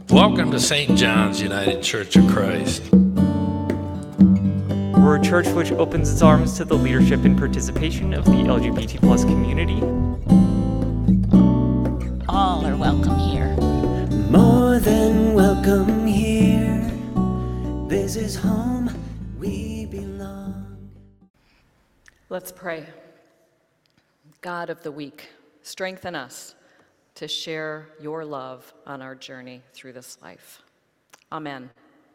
Welcome to St. John's United Church of Christ. We're a church which opens its arms to the leadership and participation of the LGBT plus community. All are welcome here. More than welcome here. This is home, we belong. Let's pray. God of the weak, strengthen us to share your love on our journey through this life. Amen.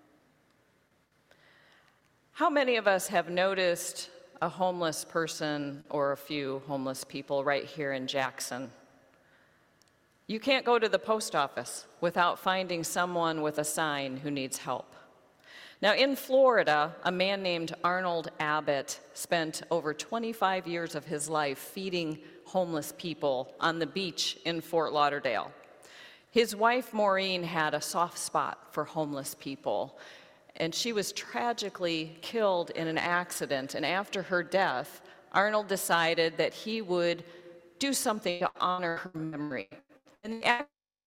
How many of us have noticed a homeless person or a few homeless people right here in Jackson? You can't go to the post office without finding someone with a sign who needs help. Now, in Florida, a man named Arnold Abbott spent over 25 years of his life feeding homeless people on the beach in Fort Lauderdale. His wife, Maureen, had a soft spot for homeless people, and she was tragically killed in an accident. And after her death, Arnold decided that he would do something to honor her memory. And the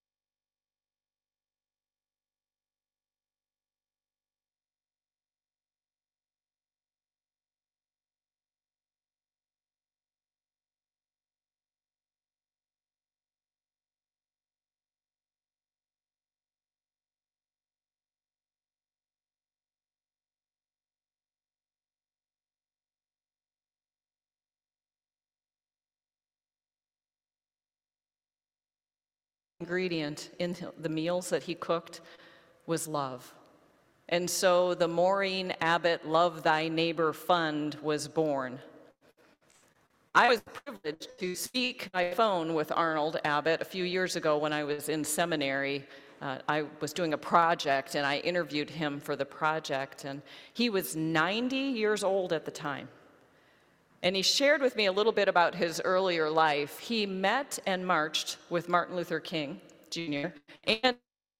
ingredient in the meals that he cooked was love. And so the Maureen Abbott Love Thy Neighbor Fund was born. I was privileged to speak by phone with Arnold Abbott a few years ago when I was in seminary. I was doing a project and I interviewed him for the project, and he was 90 years old at the time. And he shared with me a little bit about his earlier life. He met and marched with Martin Luther King, Jr., and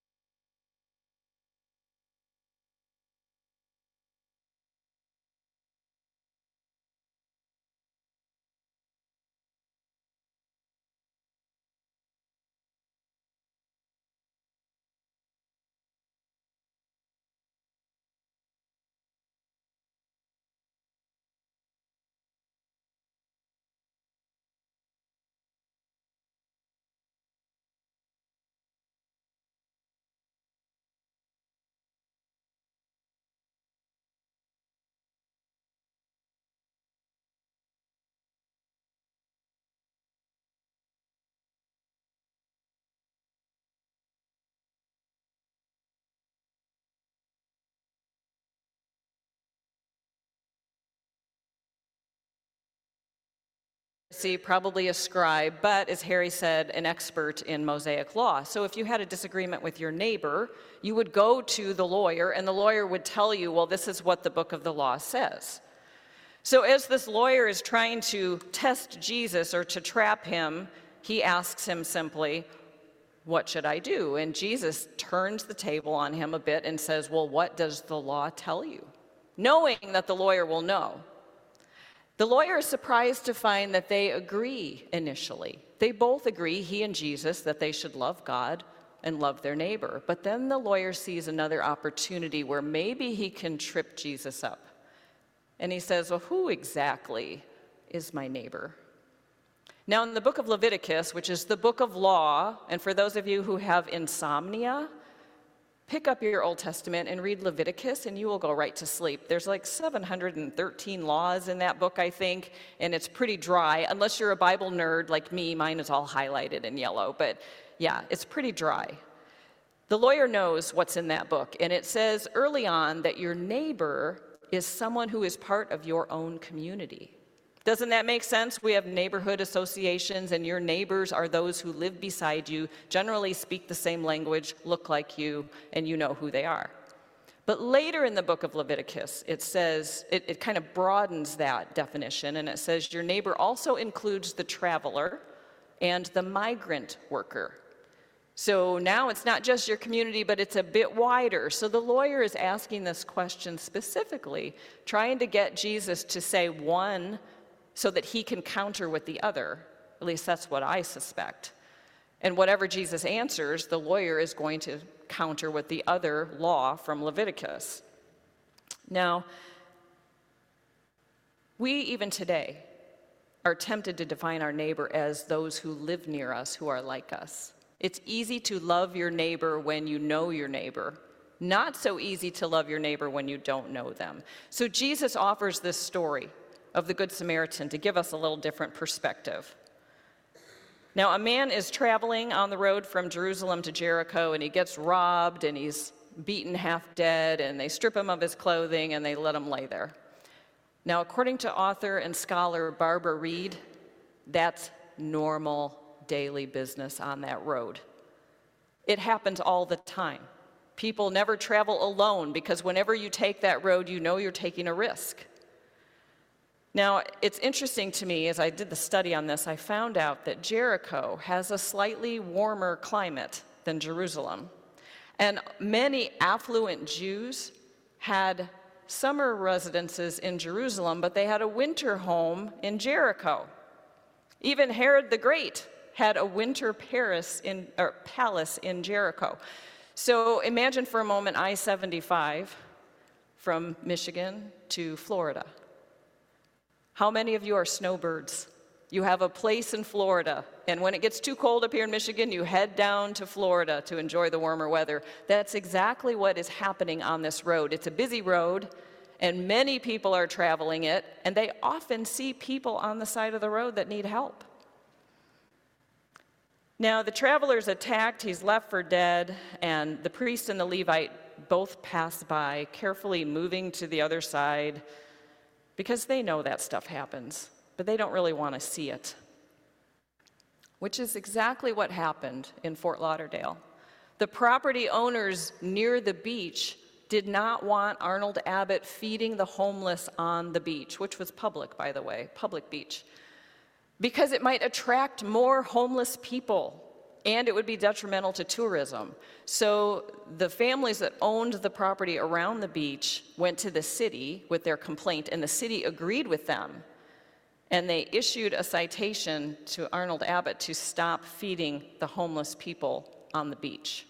probably a scribe, but as Harry said, an expert in Mosaic law. So if you had a disagreement with your neighbor, you would go to the lawyer, and the lawyer would tell you, well, this is what the book of the law says. So as this lawyer is trying to test Jesus or to trap him, he asks him simply, what should I do? And Jesus turns the table on him a bit and says, well, what does the law tell you? Knowing that the lawyer will know. The lawyer is surprised to find that they agree initially. They both agree, he and Jesus, that they should love God and love their neighbor. But then the lawyer sees another opportunity where maybe he can trip Jesus up. And he says, well, who exactly is my neighbor? Now, in the book of Leviticus, which is the book of law, and for those of you who have insomnia, pick up your Old Testament and read Leviticus, and you will go right to sleep. There's like 713 laws in that book, I think, and it's pretty dry. Unless you're a Bible nerd like me, mine is all highlighted in yellow. But yeah, it's pretty dry. The lawyer knows what's in that book, and it says early on that your neighbor is someone who is part of your own community. Doesn't that make sense? We have neighborhood associations, and your neighbors are those who live beside you, generally speak the same language, look like you, and you know who they are. But later in the book of Leviticus, it says, it kind of broadens that definition, and it says your neighbor also includes the traveler and the migrant worker. So now it's not just your community, but it's a bit wider. So the lawyer is asking this question specifically, trying to get Jesus to say one so that he can counter with the other. At least that's what I suspect. And whatever Jesus answers, the lawyer is going to counter with the other law from Leviticus. Now, we even today are tempted to define our neighbor as those who live near us, who are like us. It's easy to love your neighbor when you know your neighbor. Not so easy to love your neighbor when you don't know them. So Jesus offers this story of the Good Samaritan to give us a little different perspective. Now, a man is traveling on the road from Jerusalem to Jericho, and he gets robbed, and he's beaten half dead, and they strip him of his clothing, and they let him lay there. Now, according to author and scholar Barbara Reed, that's normal daily business on that road. It happens all the time. People never travel alone because whenever you take that road, you know you're taking a risk. Now, it's interesting to me, as I did the study on this, I found out that Jericho has a slightly warmer climate than Jerusalem. And many affluent Jews had summer residences in Jerusalem, but they had a winter home in Jericho. Even Herod the Great had a winter palace in Jericho. So imagine for a moment I-75 from Michigan to Florida. How many of you are snowbirds? You have a place in Florida, and when it gets too cold up here in Michigan, you head down to Florida to enjoy the warmer weather. That's exactly what is happening on this road. It's a busy road, and many people are traveling it, and they often see people on the side of the road that need help. Now, the traveler's attacked, he's left for dead, and the priest and the Levite both pass by, carefully moving to the other side, because they know that stuff happens, but they don't really want to see it. Which is exactly what happened in Fort Lauderdale. The property owners near the beach did not want Arnold Abbott feeding the homeless on the beach, which was public, by the way, public beach, because it might attract more homeless people and it would be detrimental to tourism. So the families that owned the property around the beach went to the city with their complaint, and the city agreed with them. And they issued a citation to Arnold Abbott to stop feeding the homeless people on the beach.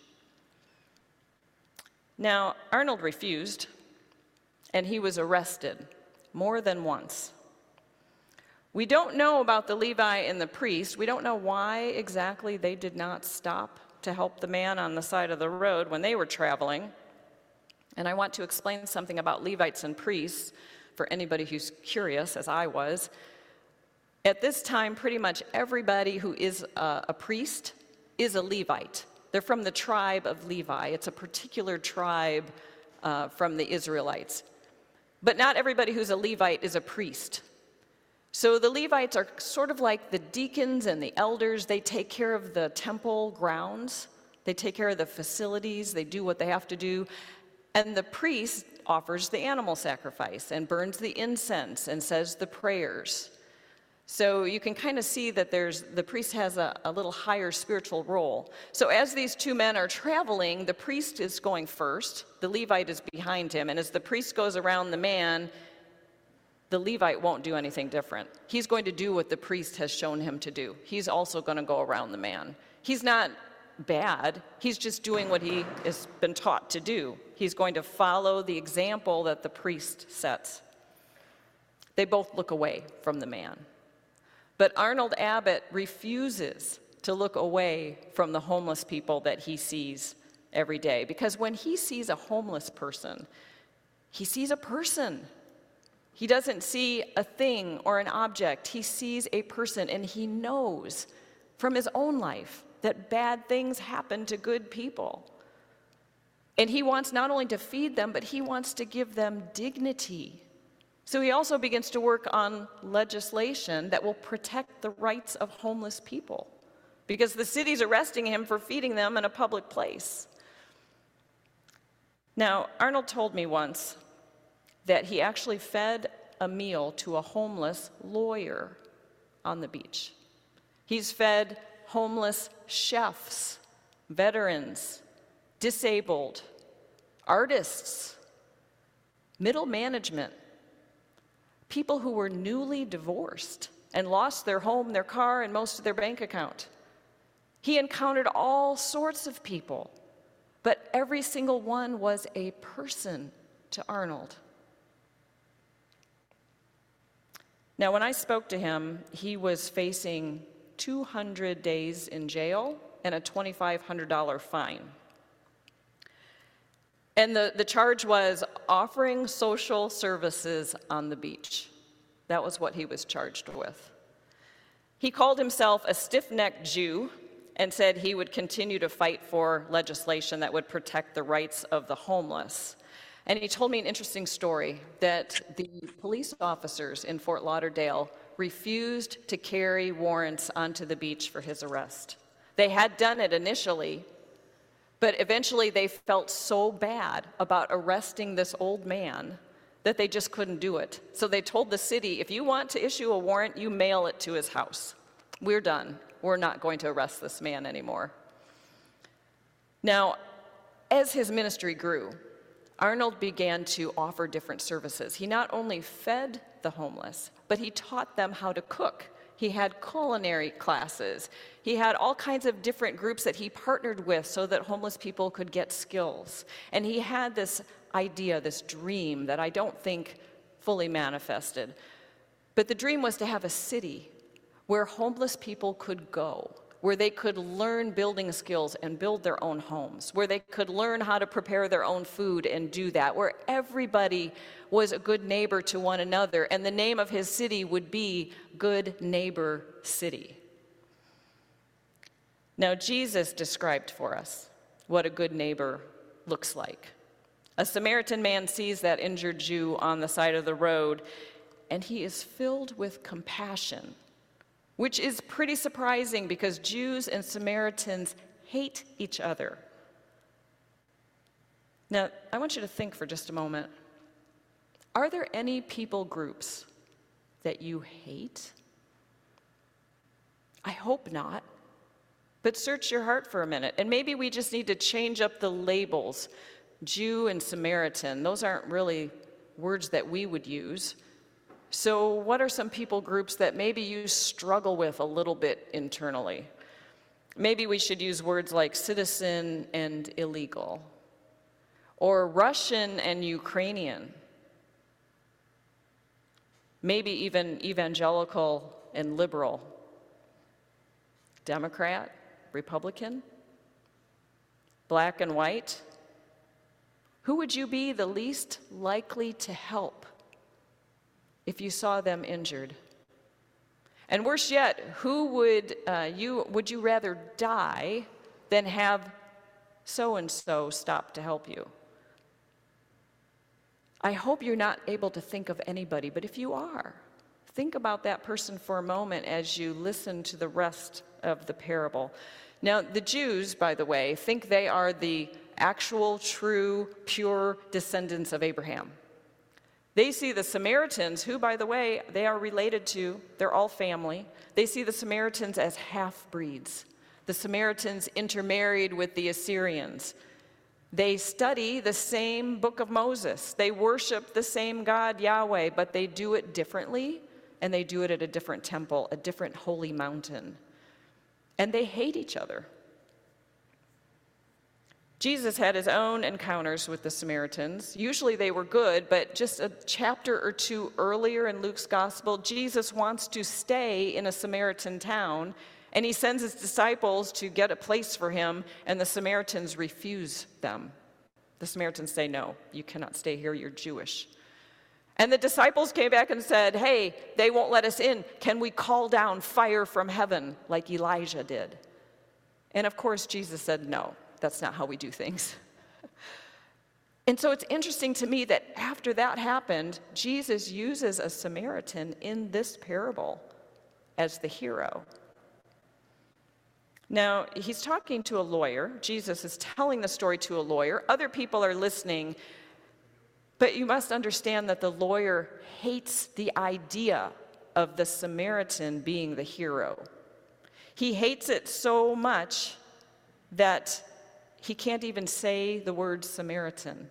Now, Arnold refused, and he was arrested more than once. We don't know about the Levi and the priest. We don't know why exactly they did not stop to help the man on the side of the road when they were traveling. And I want to explain something about Levites and priests for anybody who's curious, as I was. At this time, pretty much everybody who is a priest is a Levite. They're from the tribe of Levi. It's a particular tribe from the Israelites. But not everybody who's a Levite is a priest. So the Levites are sort of like the deacons and the elders. They take care of the temple grounds. They take care of the facilities. They do what they have to do. And the priest offers the animal sacrifice and burns the incense and says the prayers. So you can kind of see that the priest has a little higher spiritual role. So as these two men are traveling, the priest is going first, the Levite is behind him, and as the priest goes around the man, the Levite won't do anything different. He's going to do what the priest has shown him to do. He's also going to go around the man. He's not bad, he's just doing what he has been taught to do. He's going to follow the example that the priest sets. They both look away from the man. But Arnold Abbott refuses to look away from the homeless people that he sees every day. Because when he sees a homeless person, he sees a person. He doesn't see a thing or an object. He sees a person, and he knows from his own life that bad things happen to good people. And he wants not only to feed them, but he wants to give them dignity. So he also begins to work on legislation that will protect the rights of homeless people, because the city's arresting him for feeding them in a public place. Now, Arnold told me once that he actually fed a meal to a homeless lawyer on the beach. He's fed homeless chefs, veterans, disabled, artists, middle management, people who were newly divorced and lost their home, their car, and most of their bank account. He encountered all sorts of people, but every single one was a person to Arnold. Now, when I spoke to him, he was facing 200 days in jail and a $2,500 fine. And the charge was offering social services on the beach. That was what he was charged with. He called himself a stiff-necked Jew and said he would continue to fight for legislation that would protect the rights of the homeless. And he told me an interesting story that the police officers in Fort Lauderdale refused to carry warrants onto the beach for his arrest. They had done it initially, but eventually they felt so bad about arresting this old man that they just couldn't do it. So they told the city, if you want to issue a warrant, you mail it to his house. We're done. We're not going to arrest this man anymore. Now, as his ministry grew, Arnold began to offer different services. He not only fed the homeless, but he taught them how to cook. He had culinary classes. He had all kinds of different groups that he partnered with so that homeless people could get skills. And he had this idea, this dream that I don't think fully manifested. But the dream was to have a city where homeless people could go, where they could learn building skills and build their own homes, where they could learn how to prepare their own food and do that, where everybody was a good neighbor to one another, and the name of his city would be Good Neighbor City. Now, Jesus described for us what a good neighbor looks like. A Samaritan man sees that injured Jew on the side of the road, and he is filled with compassion, which is pretty surprising because Jews and Samaritans hate each other. Now, I want you to think for just a moment. Are there any people groups that you hate? I hope not. But search your heart for a minute, and maybe we just need to change up the labels. Jew and Samaritan, those aren't really words that we would use. So what are some people groups that maybe you struggle with a little bit internally? Maybe we should use words like citizen and illegal, or Russian and Ukrainian, maybe even evangelical and liberal, Democrat, Republican, black and white. Who would you be the least likely to help if you saw them injured? And worse yet, who would you rather die than have so-and-so stop to help you? I hope you're not able to think of anybody, but if you are, think about that person for a moment as you listen to the rest of the parable. Now, the Jews, by the way, think they are the actual, true, pure descendants of Abraham. They see the Samaritans, who, by the way, they are related to, they're all family. They see the Samaritans as half-breeds. The Samaritans intermarried with the Assyrians. They study the same book of Moses. They worship the same God, Yahweh, but they do it differently, and they do it at a different temple, a different holy mountain. And they hate each other. Jesus had his own encounters with the Samaritans. Usually they were good, but just a chapter or two earlier in Luke's gospel, Jesus wants to stay in a Samaritan town, and he sends his disciples to get a place for him, and the Samaritans refuse them. The Samaritans say, no, you cannot stay here, you're Jewish. And the disciples came back and said, hey, they won't let us in. Can we call down fire from heaven like Elijah did? And of course, Jesus said, no, that's not how we do things. And so it's interesting to me that after that happened, Jesus uses a Samaritan in this parable as the hero. Now, he's talking to a lawyer. Jesus is telling the story to a lawyer. Other people are listening. But you must understand that the lawyer hates the idea of the Samaritan being the hero. He hates it so much that he can't even say the word Samaritan.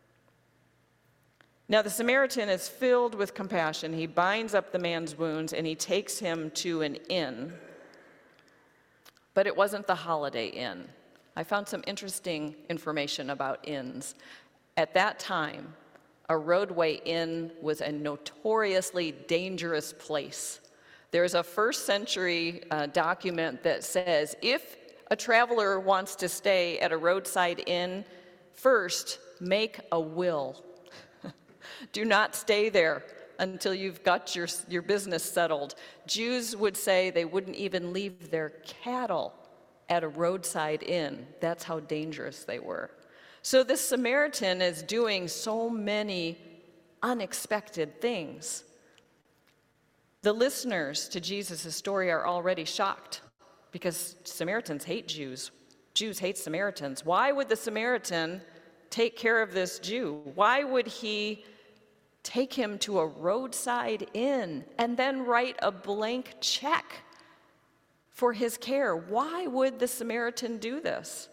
Now, the Samaritan is filled with compassion. He binds up the man's wounds and he takes him to an inn. but it wasn't the Holiday Inn. I found some interesting information about inns. At that time, a roadway inn was a notoriously dangerous place. There's a first century document that says if a traveler wants to stay at a roadside inn, first make a will. Do not stay there until you've got your business settled. Jews would say they wouldn't even leave their cattle at a roadside inn. That's how dangerous they were. So this Samaritan is doing so many unexpected things. The listeners to Jesus' story are already shocked because Samaritans hate Jews. Jews hate Samaritans. Why would the Samaritan take care of this Jew? Why would he take him to a roadside inn and then write a blank check for his care? Why would the Samaritan do this?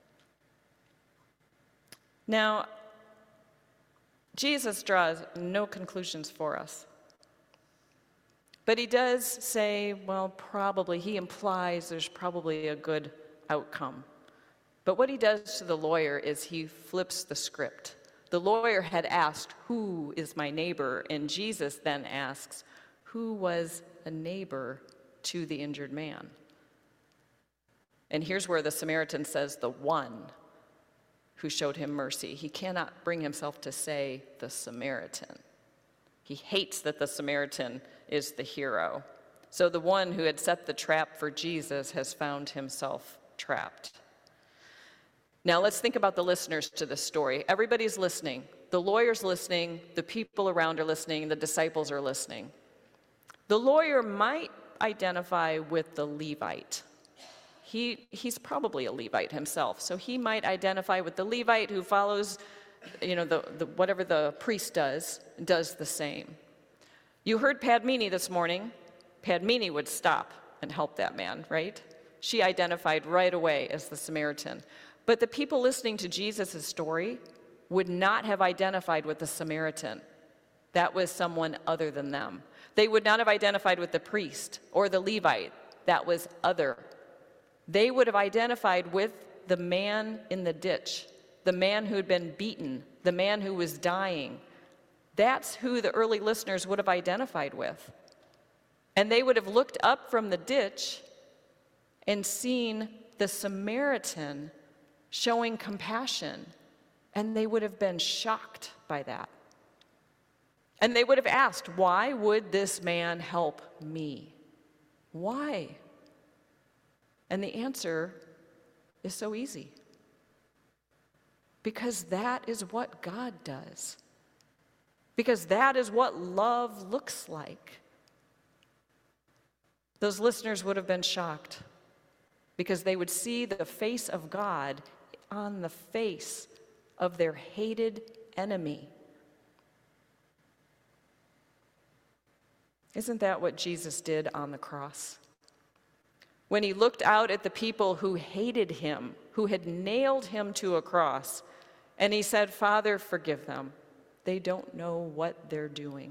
Now, Jesus draws no conclusions for us. But he does say, well, probably, he implies there's probably a good outcome. But what he does to the lawyer is he flips the script. The lawyer had asked, who is my neighbor? And Jesus then asks, who was a neighbor to the injured man? And here's where the Samaritan says, the one who showed him mercy. He cannot bring himself to say the Samaritan. He hates that the Samaritan is the hero. So the one who had set the trap for Jesus has found himself trapped. Now let's think about the listeners to this story. Everybody's listening. The lawyer's listening, the people around are listening, the disciples are listening. The lawyer might identify with the Levite. He's probably a Levite himself, so he might identify with the Levite who follows, whatever the priest does the same. You heard Padmini this morning. Padmini would stop and help that man, right? She identified right away as the Samaritan. But the people listening to Jesus' story would not have identified with the Samaritan. That was someone other than them. They would not have identified with the priest or the Levite. That was other. They would have identified with the man in the ditch, the man who had been beaten, the man who was dying. That's who the early listeners would have identified with. And they would have looked up from the ditch and seen the Samaritan showing compassion, and they would have been shocked by that. And they would have asked, why would this man help me? Why? And the answer is so easy. Because that is what God does. Because that is what love looks like. Those listeners would have been shocked because they would see the face of God on the face of their hated enemy. Isn't that what Jesus did on the cross? When he looked out at the people who hated him, who had nailed him to a cross, and he said, Father, forgive them. They don't know what they're doing.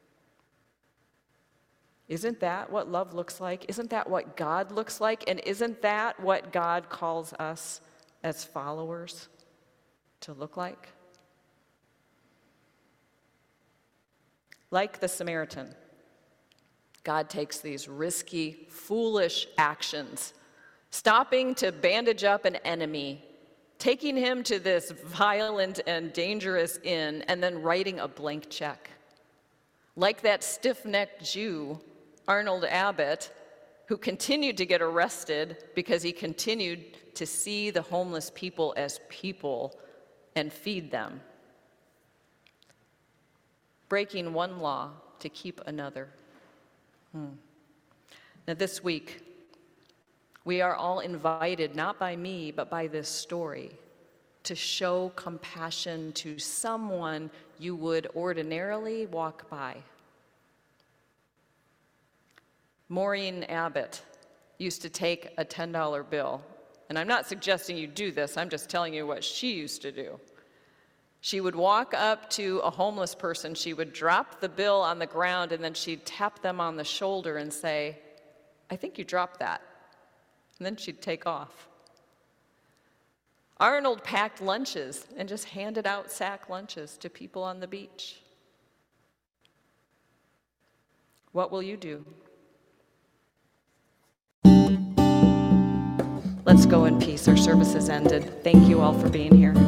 Isn't that what love looks like? Isn't that what God looks like? And isn't that what God calls us as followers to look like? Like the Samaritan, God takes these risky, foolish actions, stopping to bandage up an enemy, taking him to this violent and dangerous inn, and then writing a blank check. Like that stiff-necked Jew, Arnold Abbott, who continued to get arrested because he continued to see the homeless people as people and feed them. Breaking one law to keep another. Now this week, we are all invited, not by me, but by this story, to show compassion to someone you would ordinarily walk by. Maureen Abbott used to take a $10 bill, and I'm not suggesting you do this, I'm just telling you what she used to do. She would walk up to a homeless person, she would drop the bill on the ground, and then she'd tap them on the shoulder and say, I think you dropped that. And then she'd take off. Arnold packed lunches and just handed out sack lunches to people on the beach. What will you do? Let's go in peace. Our service has ended. Thank you all for being here.